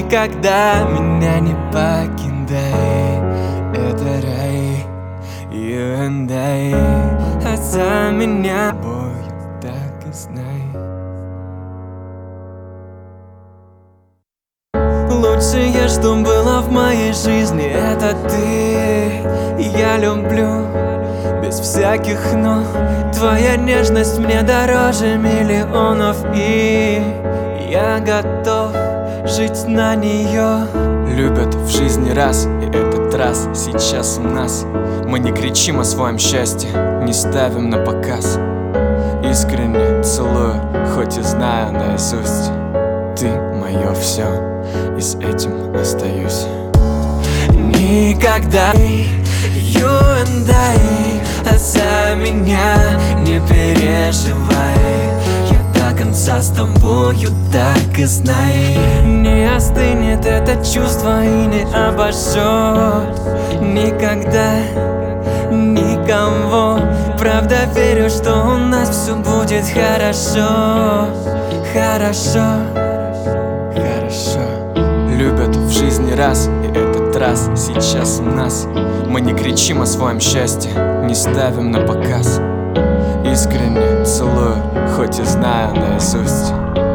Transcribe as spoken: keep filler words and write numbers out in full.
никогда меня не покидай. Это рай, you and I. А за меня бою, так и знай. Лучшее, что было в моей жизни, это ты. Я люблю без всяких «но». Твоя нежность мне дороже миллионов, и я готов жить на нее. Любят в жизни раз, и этот раз сейчас у нас. Мы не кричим о своем счастье, не ставим на показ. Искренне целую, хоть и знаю наизусть. Ты мое все, и с этим остаюсь. Никогда, you and I. А за меня не переживай. Я до конца с тобою, так и знай. Не остынет это чувство и не обожжет никогда никого. Правда верю, что у нас все будет хорошо. Хорошо, хорошо. Любят в жизни раз, и этот раз сейчас у нас. Мы не кричим о своем счастье, не ставим на показ. Искренне целую, хоть и знаю наизусть.